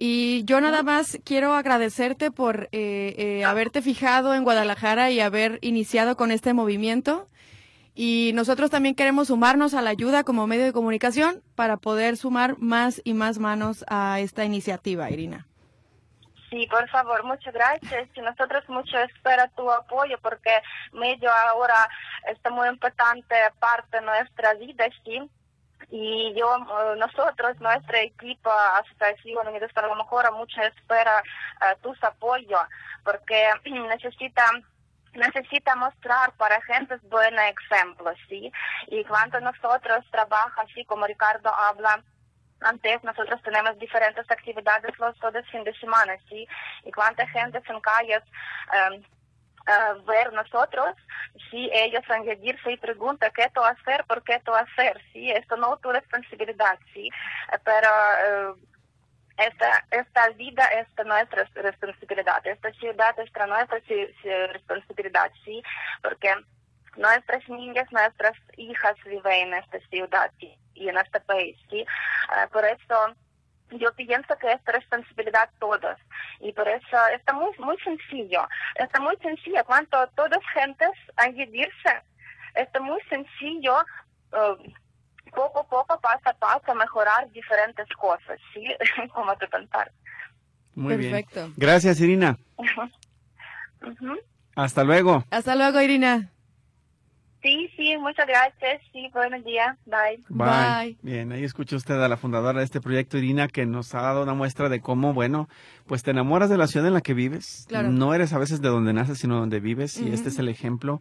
Y yo nada más quiero agradecerte por eh, eh, haberte fijado en Guadalajara y haber iniciado con este movimiento. Y nosotros también queremos sumarnos a la ayuda como medio de comunicación para poder sumar más y más manos a esta iniciativa, Irina. Sí, por favor, muchas gracias. Y nosotros mucho espera tu apoyo porque medio ahora está muy importante parte de nuestra vida, sí. Y yo, nosotros, nuestro equipo, Asociación Unidos para la Mejora, mucho espera uh, tus apoyos porque necesitan necesita mostrar para gente buenos ejemplos, ¿sí? Y cuando nosotros trabajamos, así como Ricardo habla antes, nosotros tenemos diferentes actividades los todos fines de semana, ¿sí? Y cuánta gente en calles um, uh, ver nosotros, sí, ellos añadirse y preguntan qué tú hacer, por qué tú hacer, ¿sí? Esto no es tu responsabilidad, ¿sí? Pero... Uh, Esta, esta vida es nuestra responsabilidad, esta ciudad es nuestra responsabilidad, sí, porque nuestras niñas, nuestras hijas viven en esta ciudad y, y en este país, ¿sí? Uh, por eso yo pienso que es responsabilidad de todos y por eso está muy muy sencillo, está muy sencillo, cuando todas gentes añadirse, está muy sencillo, uh, poco a poco, paso a paso, mejorar diferentes cosas, ¿sí? Como te contar. Muy Perfecto. bien. Gracias, Irina. Uh-huh. Hasta luego. Hasta luego, Irina. Sí, sí, muchas gracias. Sí, buenos días. Bye. Bye. Bye. Bien, ahí escucha usted a la fundadora de este proyecto, Irina, que nos ha dado una muestra de cómo, bueno, pues te enamoras de la ciudad en la que vives. Claro. No eres a veces de donde naces, sino donde vives, y Uh-huh. este es el ejemplo.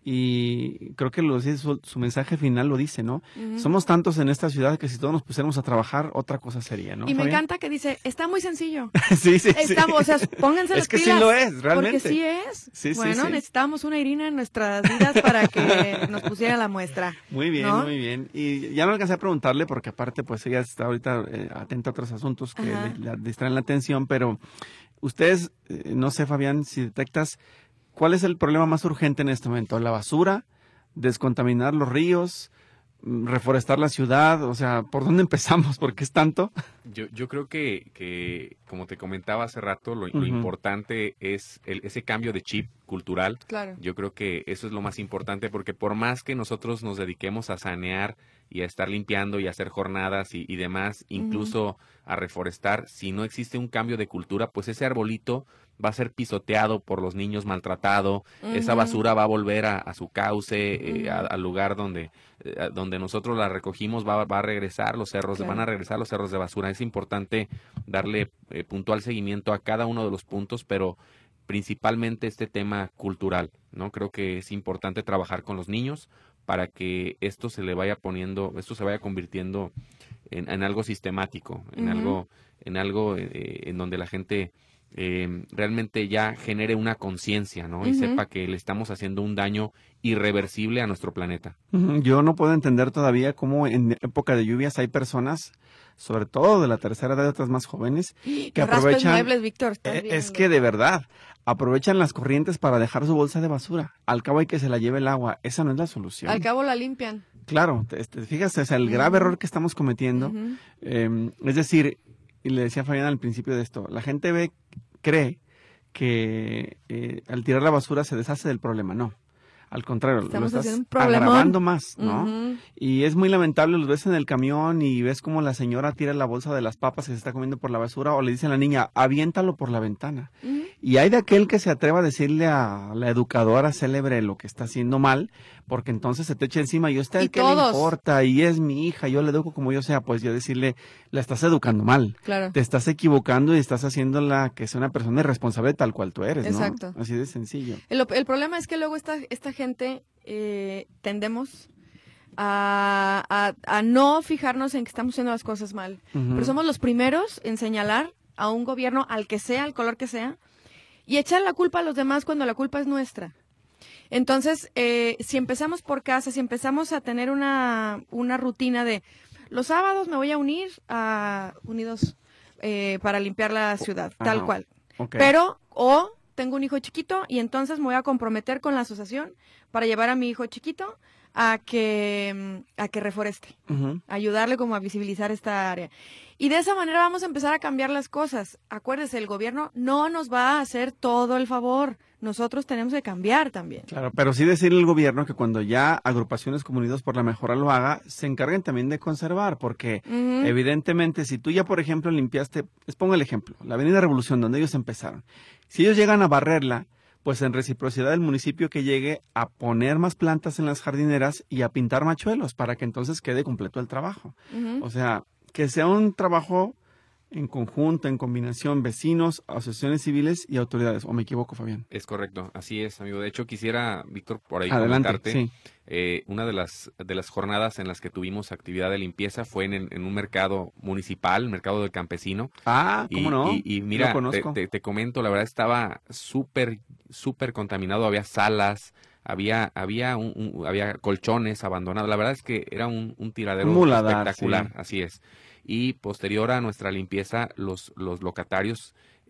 Y creo que lo dice, su, su mensaje final lo dice, ¿no? Uh-huh. Somos tantos en esta ciudad que si todos nos pusiéramos a trabajar, otra cosa sería, ¿no? Y me Fabián? encanta que dice, está muy sencillo. sí, sí, sí. Estamos, o sea, pónganse las Es que sí pilas, lo es, realmente. Porque sí es. Sí, sí, bueno, sí. necesitamos una Irina en nuestras vidas para que nos pusiera la muestra. Muy bien, ¿no? muy bien. Y ya no alcancé a preguntarle porque aparte pues ella está ahorita eh, atenta a otros asuntos que Ajá. le, le distraen la atención, pero ustedes, eh, no sé Fabián, si detectas, ¿cuál es el problema más urgente en este momento? ¿La basura? ¿Descontaminar los ríos? ¿Reforestar la ciudad? O sea, ¿por dónde empezamos? ¿Por qué es tanto? Yo, yo creo que, que, como te comentaba hace rato, lo, Ujú. lo importante es el, ese cambio de chip cultural. Claro. Yo creo que eso es lo más importante porque por más que nosotros nos dediquemos a sanear y a estar limpiando y a hacer jornadas y, y demás, incluso a reforestar, si no existe un cambio de cultura, pues ese arbolito va a ser pisoteado por los niños, maltratado, esa Ujú. basura va a volver a, a su cauce, eh, a- Ujú. al lugar donde, eh, donde nosotros la recogimos, va, va a regresar los cerros, Claro. van a regresar los cerros de basura. Es importante darle eh, puntual seguimiento a cada uno de los puntos, pero principalmente este tema cultural, ¿no? Creo que es importante trabajar con los niños para que esto se le vaya poniendo, esto se vaya convirtiendo en, en algo sistemático, en Ujú. algo, en algo eh, en donde la gente eh, realmente ya genere una conciencia, ¿no? Y Ujú. sepa que le estamos haciendo un daño irreversible a nuestro planeta. Ujú. Yo no puedo entender todavía cómo en época de lluvias hay personas, sobre todo de la tercera edad y otras más jóvenes, Que que raspes aprovechan... muebles, Víctor. estás Eh, Es viendo. que de verdad, aprovechan las corrientes para dejar su bolsa de basura. Al cabo hay que se la lleve el agua. Esa no es la solución. Al cabo la limpian. Claro, te, te fijas, es el grave Ujú. error que estamos cometiendo. Ujú. Eh, es decir, y le decía a Fabián al principio de esto, la gente ve, cree que eh, al tirar la basura se deshace del problema. No, al contrario, Estamos lo haciendo un estás problemón. agravando más, ¿no? Ujú. Y es muy lamentable, los ves en el camión y ves como la señora tira la bolsa de las papas que se está comiendo por la basura o le dice a la niña, aviéntalo por la ventana. Ujú. Y hay de aquel que se atreva a decirle a la educadora célebre lo que está haciendo mal, porque entonces se te echa encima y usted Y qué le todos. importa y es mi hija, yo la educo como yo sea, pues yo decirle, la estás educando mal, Claro. te estás equivocando y estás haciéndola que sea una persona irresponsable tal cual tú eres, ¿no? Exacto. Así de sencillo. El, el problema es que luego esta, esta gente eh, tendemos a, a, a no fijarnos en que estamos haciendo las cosas mal. Ujú. Pero somos los primeros en señalar a un gobierno, al que sea, al color que sea, y echar la culpa a los demás cuando la culpa es nuestra. Entonces, eh, si empezamos por casa, si empezamos a tener una, una rutina de los sábados me voy a unir a Unidos eh, para limpiar la ciudad, tal Ajá. cual. Ok. Pero, o tengo un hijo chiquito y entonces me voy a comprometer con la asociación para llevar a mi hijo chiquito a que, mm, a que reforeste, Ujú. ayudarle como a visibilizar esta área. Y de esa manera vamos a empezar a cambiar las cosas. Acuérdese, el gobierno no nos va a hacer todo el favor. Nosotros tenemos que cambiar también. Claro, pero sí decirle al gobierno que cuando ya agrupaciones como Unidos por la Mejora lo haga, se encarguen también de conservar, porque Ujú. evidentemente si tú ya, por ejemplo, limpiaste, les pongo el ejemplo, la Avenida Revolución, donde ellos empezaron, si ellos llegan a barrerla, pues en reciprocidad del municipio que llegue a poner más plantas en las jardineras y a pintar machuelos para que entonces quede completo el trabajo. Ujú. O sea, que sea un trabajo en conjunto, en combinación, vecinos, asociaciones civiles y autoridades. ¿O me equivoco, Fabián? Es correcto, así es, amigo. De hecho, quisiera, Víctor, por ahí Adelante, comentarte, sí. eh, una de las de las jornadas en las que tuvimos actividad de limpieza fue en, en un mercado municipal, el mercado del campesino. Ah, ¿cómo y, no? Y, y mira, Lo te, conozco. te- te comento, la verdad estaba súper, súper contaminado. Había salas, había, había, un, un- había colchones abandonados. La verdad es que era un, un tiradero Un muladar, espectacular, sí. así es. Y posterior a nuestra limpieza, los, los locatarios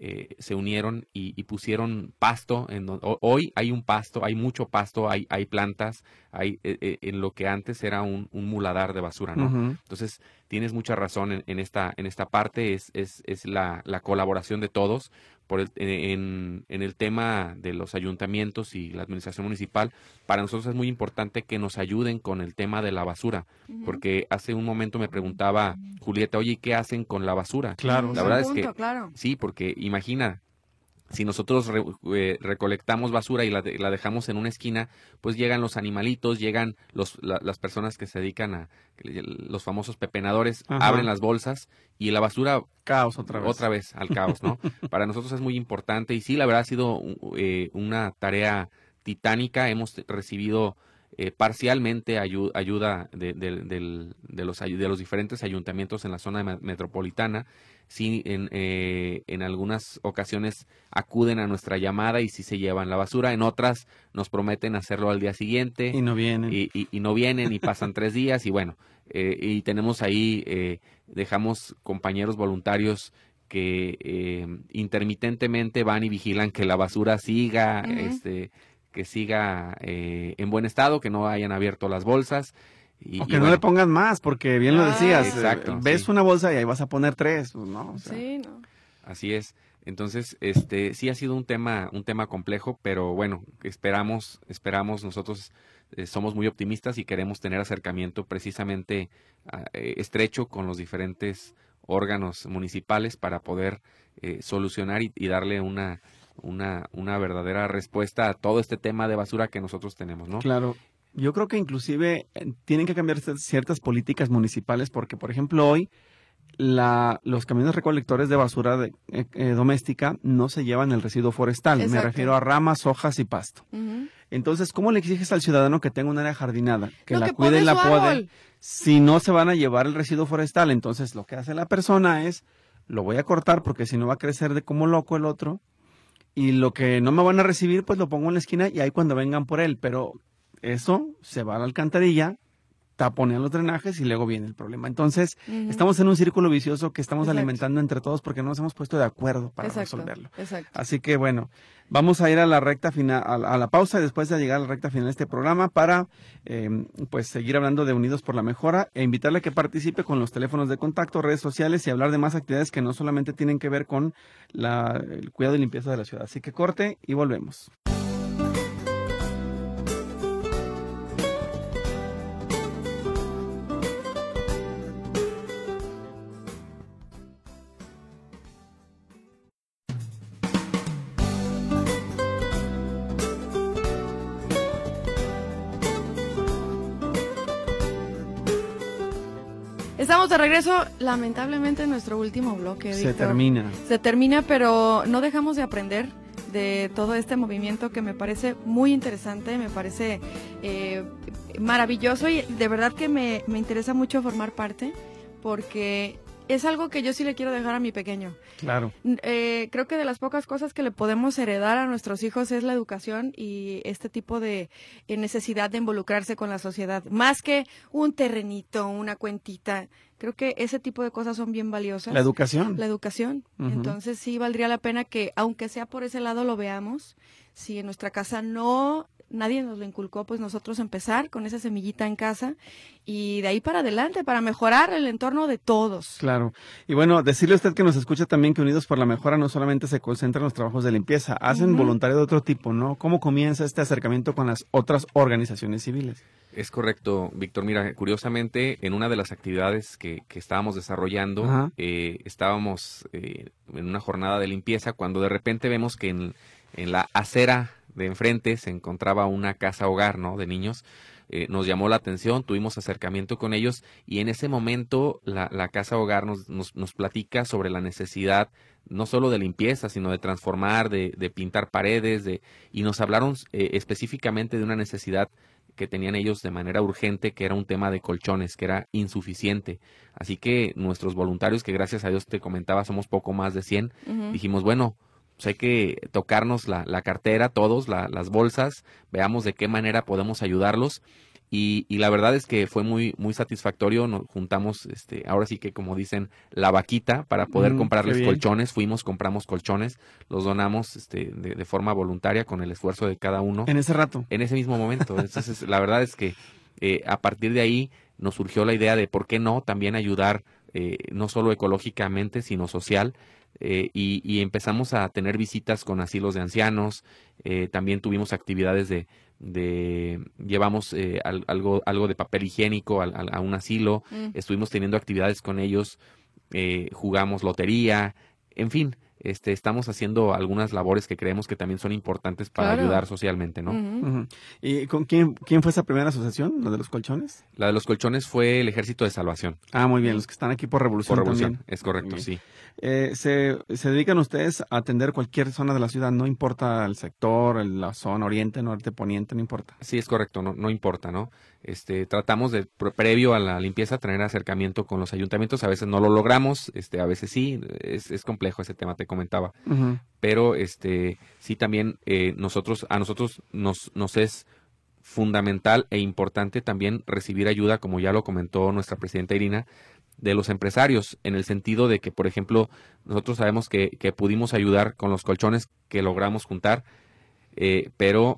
eh, se unieron y, y pusieron pasto. En donde, hoy hay un pasto, hay mucho pasto, hay, hay plantas, hay eh, eh, en lo que antes era un, un muladar de basura, ¿no? Ujú. Entonces, tienes mucha razón en, en esta en esta parte, es, es, es la, la colaboración de todos. Por el, en, en el tema de los ayuntamientos y la administración municipal, para nosotros es muy importante que nos ayuden con el tema de la basura, Ujú. porque hace un momento me preguntaba Julieta, oye, ¿qué hacen con la basura? Claro. La Buen verdad es punto, que claro. sí, porque imagina, si nosotros re- eh, recolectamos basura y la, de- la dejamos en una esquina, pues llegan los animalitos, llegan los, la- las personas que se dedican a, los famosos pepenadores, Ajá. abren las bolsas y la basura Caos otra vez. otra vez al caos, ¿no? Para nosotros es muy importante y sí, la verdad ha sido eh, una tarea titánica. Hemos recibido eh, parcialmente ayu- ayuda de, de- del- de los, ay- de los diferentes ayuntamientos en la zona me- metropolitana. Sí, en, eh, en algunas ocasiones acuden a nuestra llamada y sí se llevan la basura. En otras nos prometen hacerlo al día siguiente Y no vienen. y, y- y no vienen y pasan tres días y bueno, eh, y tenemos ahí, eh, dejamos compañeros voluntarios que eh, intermitentemente van y vigilan que la basura siga, Ujú. este, que siga eh, en buen estado, que no hayan abierto las bolsas. Y, O y que no bueno, le pongan más, porque bien lo Ah, decías. eh, exacto, ves sí. una bolsa y ahí vas a poner tres, pues no. O sea, Sí, no. así es. Entonces, este, sí ha sido un tema, un tema complejo, pero bueno, esperamos, esperamos, nosotros eh, somos muy optimistas y queremos tener acercamiento precisamente ah, eh, estrecho con los diferentes órganos municipales para poder eh, solucionar y, y darle una, una, una verdadera respuesta a todo este tema de basura que nosotros tenemos, ¿no? Claro. Yo creo que inclusive eh, tienen que cambiar ciertas- ciertas políticas municipales porque, por ejemplo, hoy la, los camiones recolectores de basura de- eh, eh, doméstica no se llevan el residuo forestal. Me Exacto. refiero a ramas, hojas y pasto. Ujú. Entonces, ¿cómo le exiges al ciudadano que tenga un área jardinada, que No, la que cuide y pone la su pode, árbol. si no se van a llevar el residuo forestal? Entonces, lo que hace la persona es, lo voy a cortar porque si no va a crecer de como loco el otro, y lo que no me van a recibir, pues lo pongo en la esquina y ahí cuando vengan por él, pero eso se va a la alcantarilla, taponean los drenajes y luego viene el problema. Entonces, Ujú. estamos en un círculo vicioso que estamos Exacto. alimentando entre todos porque no nos hemos puesto de acuerdo para Exacto, resolverlo. Exacto. Así que bueno, vamos a ir a la recta final, a, a la pausa y después de llegar a la recta final de este programa para eh, pues seguir hablando de Unidos por la Mejora e invitarle a que participe con los teléfonos de contacto, redes sociales y hablar de más actividades que no solamente tienen que ver con la, el cuidado y limpieza de la ciudad. Así que corte y volvemos. Estamos de regreso, lamentablemente, en nuestro último bloque, Se Víctor. termina. Se termina, pero no dejamos de aprender de todo este movimiento que me parece muy interesante, me parece eh, maravilloso y de verdad que me, me interesa mucho formar parte porque es algo que yo sí le quiero dejar a mi pequeño. Claro. Eh, creo que de las pocas cosas que le podemos heredar a nuestros hijos es la educación y este tipo de eh, necesidad de involucrarse con la sociedad, más que un terrenito, una cuentita. Creo que ese tipo de cosas son bien valiosas. La educación. La educación. Ujú. Entonces sí valdría la pena que, aunque sea por ese lado, lo veamos. Si en nuestra casa no, nadie nos lo inculcó, pues nosotros empezar con esa semillita en casa y de ahí para adelante, para mejorar el entorno de todos. Claro. Y bueno, decirle a usted que nos escucha también que Unidos por la Mejora no solamente se concentra en los trabajos de limpieza, hacen Ujú. voluntariado de otro tipo, ¿no? ¿Cómo comienza este acercamiento con las otras organizaciones civiles? Es correcto, Víctor. Mira, curiosamente, en una de las actividades que, que estábamos desarrollando, Ajá. eh, estábamos eh, en una jornada de limpieza cuando de repente vemos que en, en la acera de enfrente se encontraba una casa hogar, ¿no? De niños. Eh, nos llamó la atención, tuvimos acercamiento con ellos y en ese momento la, la casa hogar nos, nos, nos platica sobre la necesidad no solo de limpieza, sino de transformar, de, de pintar paredes, de y nos hablaron eh, específicamente de una necesidad que tenían ellos de manera urgente, que era un tema de colchones, que era insuficiente. Así que nuestros voluntarios, que gracias a Dios te comentaba, somos poco más de cien, Ujú. dijimos, bueno, pues hay que tocarnos la, la cartera, todos, la, las bolsas, veamos de qué manera podemos ayudarlos. Y, y la verdad es que fue muy muy satisfactorio. Nos juntamos, este, ahora sí que como dicen, la vaquita para poder Mm, comprarles qué bien. colchones. Fuimos, compramos colchones, los donamos este, de, de forma voluntaria con el esfuerzo de cada uno En ese rato. en ese mismo momento. Entonces, la verdad es que eh, a partir de ahí nos surgió la idea de por qué no también ayudar, eh, no solo ecológicamente, sino social. Eh, y, y empezamos a tener visitas con asilos de ancianos. Eh, también tuvimos actividades de, de llevamos eh, al, algo, algo de papel higiénico al, al, a un asilo. Mm. Estuvimos teniendo actividades con ellos, eh, jugamos lotería, en fin. Este, estamos haciendo algunas labores que creemos que también son importantes para Claro. ayudar socialmente, ¿no? Ujú. Ujú. ¿Y con quién, quién fue esa primera asociación, la de los colchones? La de los colchones fue el Ejército de Salvación, Ah, muy bien, los que están aquí por Revolución, por Revolución. también. Es correcto, Muy sí. Eh, se, se dedican ustedes a atender cualquier zona de la ciudad, no importa el sector, el- la zona oriente, norte, poniente, no importa. Sí, es correcto, no, no importa, ¿no? Este, tratamos de, pre- previo a la limpieza, tener acercamiento con los ayuntamientos. A veces no lo logramos, este, a veces sí. Es, es complejo ese tema, te comentaba. Ujú. Pero, este, sí también eh, nosotros, a nosotros nos, nos es fundamental e importante también recibir ayuda, como ya lo comentó nuestra presidenta Irina, de los empresarios, en el sentido de que, por ejemplo, nosotros sabemos que, que pudimos ayudar con los colchones que logramos juntar, eh, pero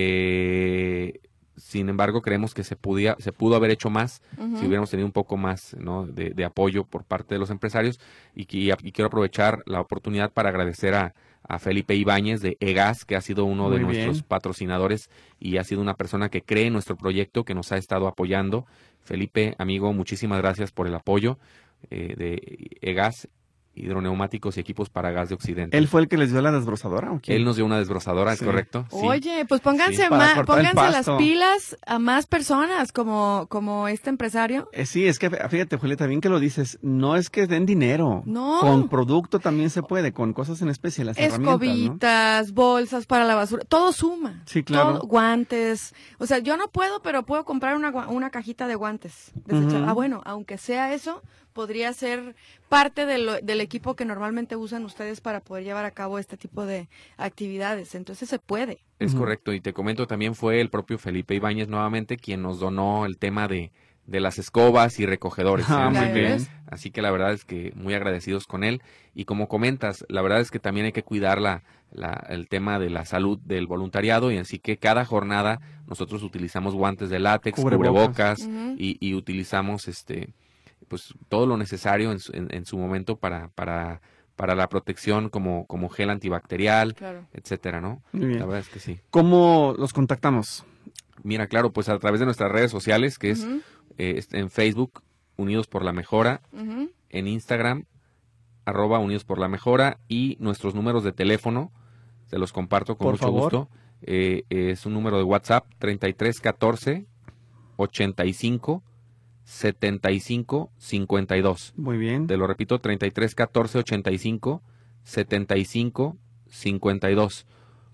eh, sin embargo creemos que se podía, se pudo haber hecho más Ujú. si hubiéramos tenido un poco más, ¿no?, de, de apoyo por parte de los empresarios. Y, que- y quiero aprovechar la oportunidad para agradecer a, a Felipe Ibáñez de EGAS, que ha sido uno de Muy nuestros bien. patrocinadores y ha sido una persona que cree en nuestro proyecto, que nos ha estado apoyando. Felipe, amigo, muchísimas gracias por el apoyo eh, de EGAS, hidroneumáticos y equipos para gas de Occidente. ¿Él fue el que les dio la desbrozadora o quién? Él nos dio una desbrozadora, ¿es Sí. correcto? Sí. Oye, pues pónganse, Sí. Para ma- cortar el pónganse las pasto. pilas a más personas como, como este empresario. Eh, sí, es que fíjate, Julieta, bien que lo dices, no es que den dinero. No. Con producto también se puede, con cosas en especie, las herramientas, ¿no? Escobitas, bolsas para la basura, todo suma. Sí, claro. Todo, guantes. O sea, yo no puedo, pero puedo comprar una, gua- una cajita de guantes. desechables. Ujú. Ah, bueno, aunque sea eso, podría ser parte de lo- del equipo que normalmente usan ustedes para poder llevar a cabo este tipo de actividades. Entonces se puede. Es Ujú. correcto, y te comento, también fue el propio Felipe Ibáñez nuevamente quien nos donó el tema de, de las escobas y recogedores. Ah, ¿eh? muy Así que- bien. Así que la verdad es que muy agradecidos con él. Y como comentas, la verdad es que también hay que cuidar la, la- el tema de la salud del voluntariado, y así que cada jornada nosotros utilizamos guantes de látex, Cubrebocas. cubrebocas, Ujú. y, y utilizamos este pues todo lo necesario en su, en, en su momento para, para, para la protección, como, como gel antibacterial, Claro. etcétera, ¿no? Muy bien. La verdad es que sí. ¿Cómo los contactamos? Mira, claro, pues a través de nuestras redes sociales, que es Ujú, eh, este, en Facebook, Unidos por la Mejora, ujú. en Instagram, arroba Unidos por la Mejora, y nuestros números de teléfono, se los comparto con Por mucho favor. gusto. Eh, es un número de WhatsApp, treinta y tres catorce ochenta y cinco setenta y cinco cincuenta y dos. Muy bien. Te lo repito, treinta y tres catorce ochenta y cinco setenta y cinco cincuenta y dos.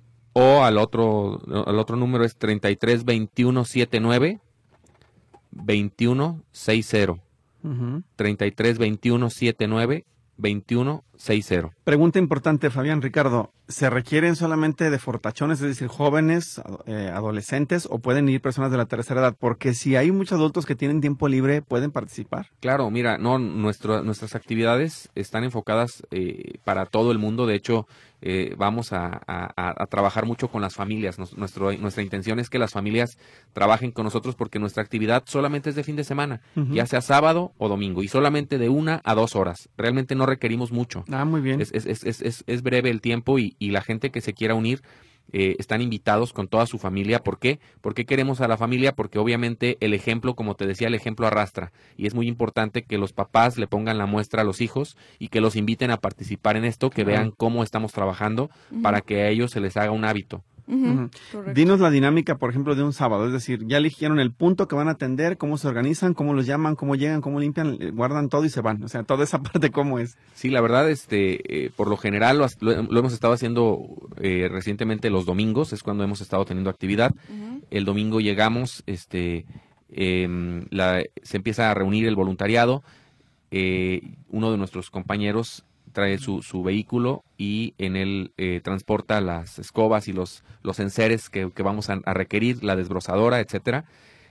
O al otro, al otro número es treinta y tres veintiuno setenta y nueve veintiuno sesenta. Ujú. treinta y tres veintiuno setenta y nueve veintiuno sesenta. Pregunta importante, Fabián, Ricardo. ¿Se requieren solamente de fortachones, es decir, jóvenes, ado- eh, adolescentes, o pueden ir personas de la tercera edad? Porque si hay muchos adultos que tienen tiempo libre, ¿pueden participar? Claro, mira, no, nuestro, nuestras actividades están enfocadas eh, para todo el mundo. De hecho, eh, vamos a, a- a trabajar mucho con las familias. Nos- nuestro, nuestra intención es que las familias trabajen con nosotros, porque nuestra actividad solamente es de fin de semana, Ujú. ya sea sábado o domingo, y solamente de una a dos horas. Realmente no requerimos mucho. Ah, muy bien. Es, es, es, es, es- es breve el tiempo, y, y la gente que se quiera unir eh, están invitados con toda su familia. ¿Por qué? ¿Por qué queremos a la familia? Porque obviamente el ejemplo, como te decía, el ejemplo arrastra, y es muy importante que los papás le pongan la muestra a los hijos y que los inviten a participar en esto, que Claro. vean cómo estamos trabajando Ujú. para que a ellos se les haga un hábito. Ujú, Ujú. correcto. Dinos la dinámica, por ejemplo, de un sábado. Es decir, ya eligieron el punto que van a atender, cómo se organizan, cómo los llaman, cómo llegan, cómo limpian, eh, guardan todo y se van. O sea, toda esa parte, ¿cómo es? Sí, la verdad, este, eh, por lo general lo, lo- lo hemos estado haciendo eh, recientemente los domingos, es cuando hemos estado teniendo actividad. Ujú. El domingo llegamos, este, em, la- se empieza a reunir el voluntariado. Eh, uno de nuestros compañeros trae su, su vehículo, y en él eh, transporta las escobas y los, los enseres que, que vamos a, a requerir, la desbrozadora, etcétera.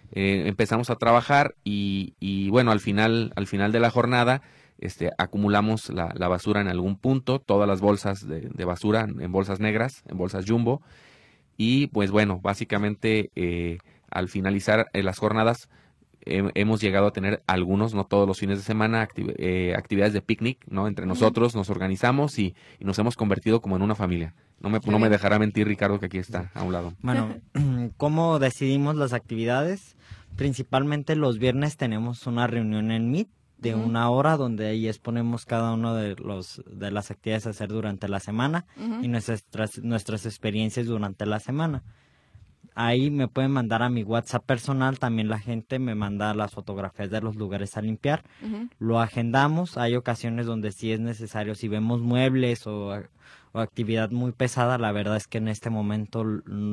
eh, empezamos a trabajar y, y bueno, al final, al final de la jornada, este, acumulamos la, la basura en algún punto, todas las bolsas de, de basura en bolsas negras, en bolsas jumbo, y pues bueno, básicamente eh, al finalizar eh, las jornadas, eh, hemos llegado a tener algunos, no todos los fines de semana, acti- eh, actividades de picnic, ¿no? Entre nosotros nos organizamos y, y nos hemos convertido como en una familia. No me, no me dejará mentir Ricardo, que aquí está a un lado. Bueno, ¿cómo decidimos las actividades? Principalmente los viernes tenemos una reunión en Meet de uh-huh. una hora donde ahí exponemos cada uno de los de las actividades a hacer durante la semana uh-huh. y nuestras nuestras experiencias durante la semana. Ahí me pueden mandar a mi WhatsApp personal, también la gente me manda las fotografías de los lugares a limpiar. Uh-huh. Lo agendamos, hay ocasiones donde sí es necesario, si vemos muebles o, o actividad muy pesada, la verdad es que en este momento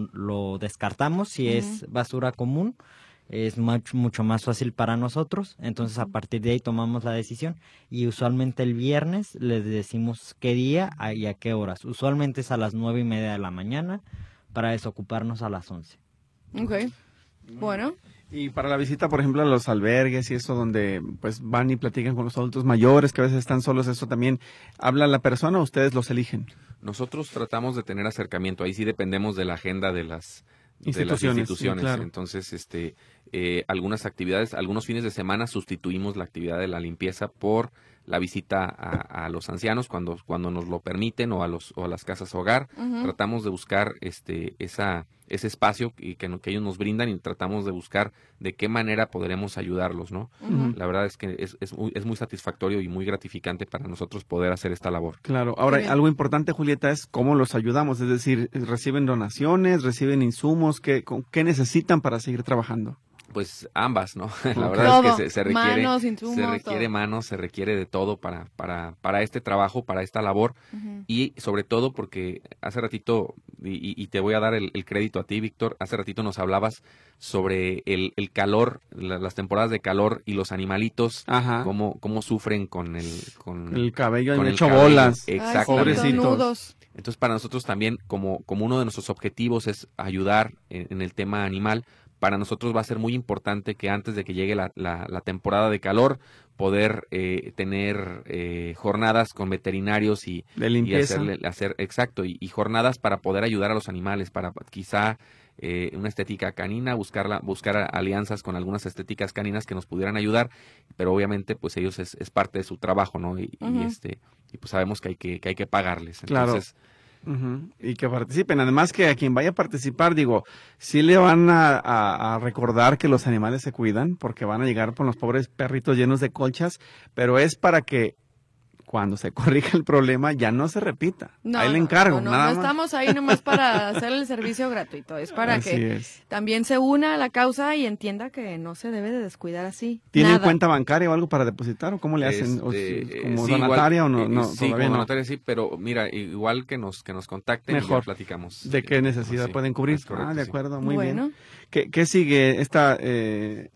lo descartamos. Si uh-huh. es basura común, es mucho, mucho más fácil para nosotros, entonces uh-huh. a partir de ahí tomamos la decisión y usualmente el viernes les decimos qué día y a qué horas. Usualmente es a las nueve y media de la mañana para desocuparnos a las once. Ok, bueno. Y para la visita, por ejemplo, a los albergues y eso, donde pues van y platican con los adultos mayores que a veces están solos, ¿eso también habla la persona o ustedes los eligen? Nosotros tratamos de tener acercamiento, ahí sí dependemos de la agenda de las instituciones, de las instituciones. Sí, claro. Entonces, este, eh, algunas actividades, algunos fines de semana sustituimos la actividad de la limpieza por la visita a, a los ancianos cuando cuando nos lo permiten o a los o a las casas hogar. Uh-huh. Tratamos de buscar este esa ese espacio y que, que ellos nos brindan y tratamos de buscar de qué manera podremos ayudarlos, ¿no? Uh-huh. La verdad es que es es muy, es muy satisfactorio y muy gratificante para nosotros poder hacer esta labor. Claro. Ahora, algo importante, Julieta, es cómo los ayudamos, es decir, ¿reciben donaciones, reciben insumos? ¿Qué, qué necesitan para seguir trabajando? Pues ambas, ¿no? La verdad todo. es que se, se requiere manos, insumos, se requiere todo. manos, se requiere de todo para para para este trabajo, para esta labor uh-huh. y sobre todo porque hace ratito y, y te voy a dar el, el crédito a ti, Víctor. Hace ratito nos hablabas sobre el, el calor, la, las temporadas de calor y los animalitos, Ajá. cómo cómo sufren con el con el cabello, con el hecho bolas, exactamente. Ay, pobrecitos. Entonces para nosotros también como como uno de nuestros objetivos es ayudar en, en el tema animal. Para nosotros va a ser muy importante que antes de que llegue la, la, la temporada de calor, poder eh, tener eh, jornadas con veterinarios y, de limpieza. y hacerle, hacer exacto y, y jornadas para poder ayudar a los animales, para quizá eh, una estética canina, buscarla, buscar alianzas con algunas estéticas caninas que nos pudieran ayudar, pero obviamente pues ellos es, es parte de su trabajo, ¿no? Y, uh-huh. y este y pues sabemos que hay que que hay que pagarles. Entonces, claro. Uh-huh. Y que participen, además que a quien vaya a participar, digo, sí le van a, a, a recordar que los animales se cuidan, porque van a llegar con los pobres perritos llenos de colchas, pero es para que cuando se corrija el problema ya no se repita. No, ahí le encargo. No, no, nada no más. estamos ahí nomás para hacer el servicio gratuito, es para así que es. también se una a la causa y entienda que no se debe de descuidar así. ¿Tienen Nada. cuenta bancaria o algo para depositar o cómo le hacen? Este, ¿O, ¿Como sí, donataria igual, o no? no sí, todavía como no. donataria sí, pero mira, igual que nos que nos contacten Mejor. y ya platicamos. ¿De qué necesidad sí, pueden cubrir? correcto, ah, de sí. acuerdo, muy bueno. bien. ¿Qué, qué sigue esta eh,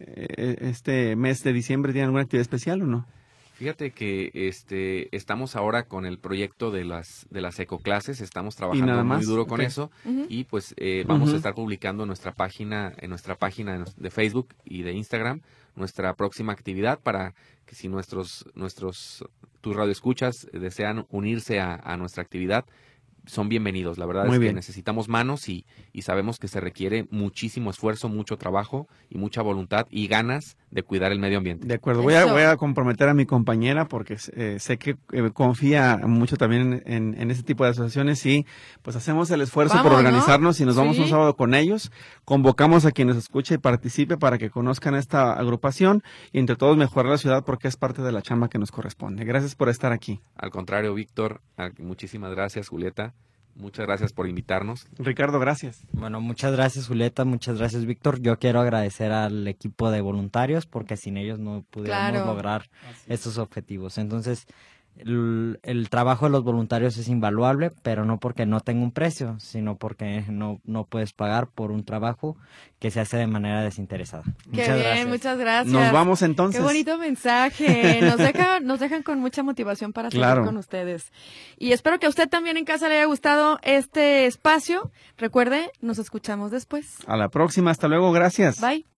este mes de diciembre? ¿Tienen alguna actividad especial o no? Fíjate que este estamos ahora con el proyecto de las de las ecoclases, estamos trabajando muy duro con okay. eso uh-huh. y pues eh, vamos uh-huh. a estar publicando en nuestra página en nuestra página de Facebook y de Instagram nuestra próxima actividad para que si nuestros nuestros tus radioescuchas desean unirse a, a nuestra actividad, son bienvenidos. La verdad Muy es bien. que necesitamos manos y, y sabemos que se requiere muchísimo esfuerzo, mucho trabajo y mucha voluntad y ganas de cuidar el medio ambiente. De acuerdo, voy a, voy a comprometer a mi compañera porque eh, sé que eh, confía mucho también en, en este tipo de asociaciones y pues hacemos el esfuerzo vamos, por organizarnos ¿no? y nos vamos sí. un sábado con ellos. Convocamos a quien nos escuche y participe para que conozcan esta agrupación y entre todos mejorar la ciudad porque es parte de la chamba que nos corresponde. Gracias por estar aquí. Al contrario, Víctor, muchísimas gracias, Julieta. Muchas gracias por invitarnos. Ricardo, gracias. Bueno, muchas gracias, Julieta, muchas gracias, Víctor. Yo quiero agradecer al equipo de voluntarios porque sin ellos no pudiéramos claro. lograr estos objetivos. Entonces, el, el trabajo de los voluntarios es invaluable, pero no porque no tenga un precio, sino porque no, no puedes pagar por un trabajo que se hace de manera desinteresada. Qué muchas bien, gracias. muchas gracias. Nos vamos entonces. Qué bonito mensaje. Nos dejan, nos dejan con mucha motivación para seguir claro. con ustedes. Y espero que a usted también en casa le haya gustado este espacio. Recuerde, nos escuchamos después. A la próxima, hasta luego, gracias. Bye.